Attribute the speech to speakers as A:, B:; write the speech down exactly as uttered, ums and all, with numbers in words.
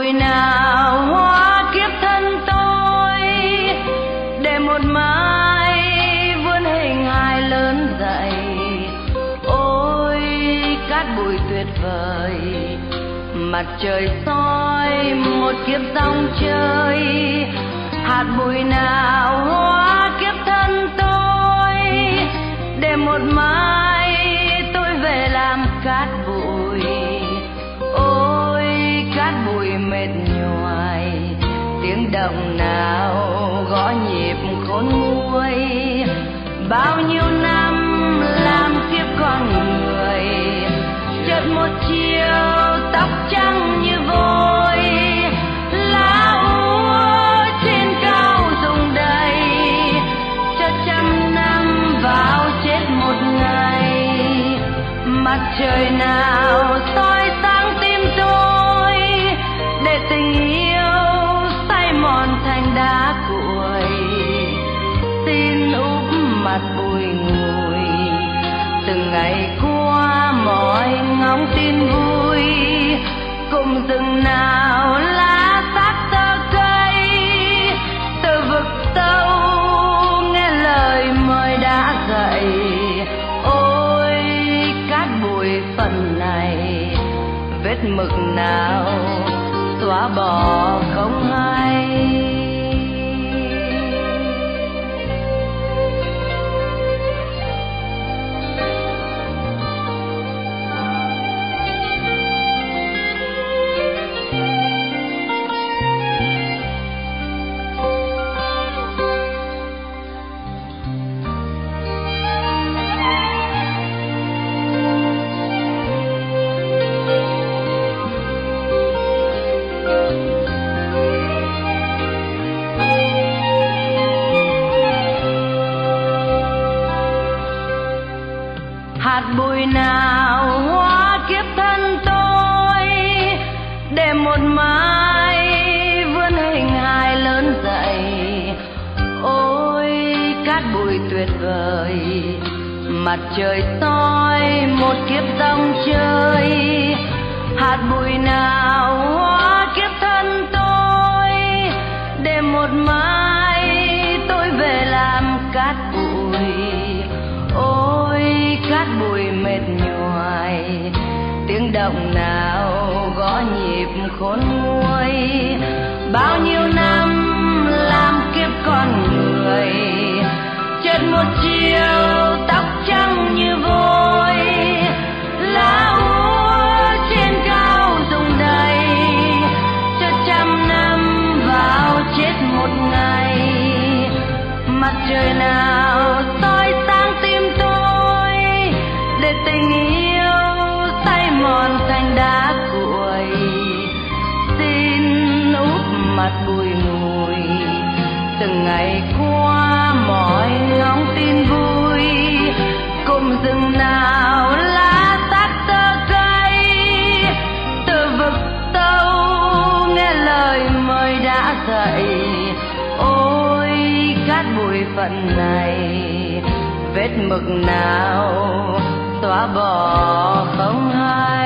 A: bụi nào hóa kiếp thân tôi, để một mai vươn hình hài lớn dậy. Ôi cát bụi tuyệt vời, mặt trời soi một kiếp dòng chơi. Hạt bụi nào hóa kiếp thân tôi, để một mai tôi về làm cát bụi. Ôi cát bụi mệt nhoài, tiếng động nào gõ nhịp khôn nguôi. Bao nhiêu năm làm kiếp con người, chợt một chiều tóc trắng như vôi. Lá úa trên cao rụng đầy, cho trăm năm vào chết một ngày. Mặt trời nào soi sáng tim tôi, để tình yêu say mòn thành đá cuội. Xin úp mặt bụi ngùi, từng ngày qua mọi ngóng tin vui. Cùng rừng nào lá xác tơ cây, từ vực sâu nghe lời mời đã dậy. Ôi cát bụi phần này, vết mực nào xóa bỏ không hay. Hạt bụi nào hóa kiếp thân tôi, để một mai vươn hình hài lớn dậy. Ôi cát bụi tuyệt vời, mặt trời soi một kiếp dòng chơi. Hạt bụi nào hóa kiếp thân tôi, để một mai tôi về làm cát bụi. Ôi cát bụi mệt nhoài, tiếng động nào gõ nhịp khôn nguôi. Bao nhiêu năm làm kiếp con người, chợt một chiều tóc trắng như vôi. Lá úa trên cao rụng đầy, cho trăm năm vào chết một ngày. Mặt trời nào soi sáng tim tôi, để tình yêu say mòn thành đá cuội. Xin úp mặt bụi ngùi, từng ngày qua mọi ngóng tin vui. Cùng rừng nào lá xác tơ cây, từ vực sâu nghe lời mời đã dậy. Ôi cát bụi phận này, vết mực nào xóa bỏ không hay.